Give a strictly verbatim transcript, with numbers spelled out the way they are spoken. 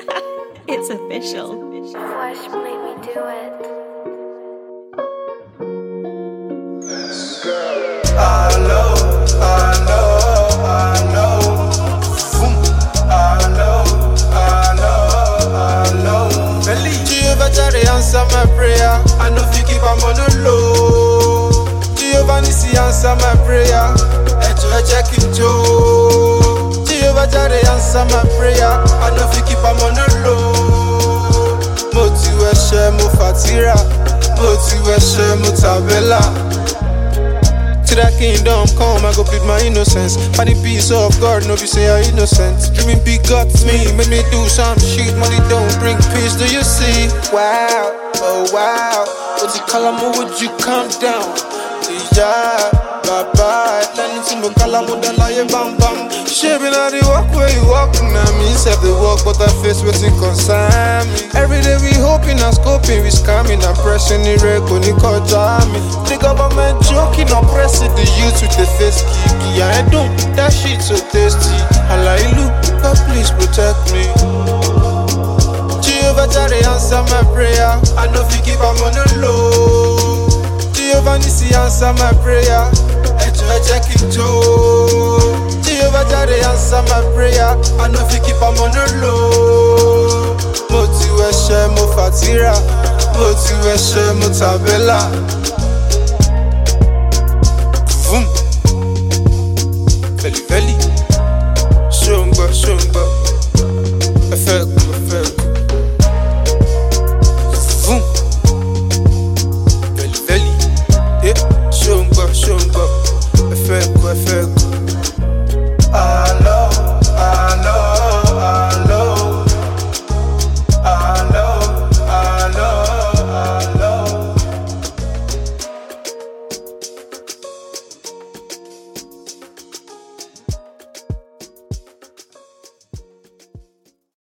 It's official. Flesh made me do it. I know, I know, I know. Boom. I know, I know, I know. Jehovah Jireh answer my prayer. I know if you keep am on the low. Jehovah Nissi answer my prayer. Echo check it Joe. Jehovah Jireh answer my prayer. I know if you keep am on the low. Mo ti wẹ̀ṣẹ̀ mo fatira, mo ti wẹ̀ṣẹ̀ mo tabela. To that kingdom come, I go plead my innocence. Find the peace of God, no be say I'm innocent. Dreaming big got me, make me do some shit. Money don't bring peace, do you see? Wow, oh wow. What's it call, would you calm down? Yeah, bye bye. Learning to me, call I'm the lie, bam bam. Shaping out the walk where you walk, now me self the walk, but I face what's in concern me. Every day we hoping and scoping, we scamming and pressing the record, Nico Jami. The government joking, oppressing the youth with the face kiki. I don't, that shit so tasty. I like look, God please protect me. Jehovah Jireh answer my prayer. I know if you keep am on the low. Jehovah Nissi answer my prayer. Echo check it Joe. Jehovah Jireh answer my prayer. I know if you keep am on the low. Mo ti wẹ̀ṣẹ̀ mo fatira, mo ti wẹ̀ṣẹ̀ mo tabela.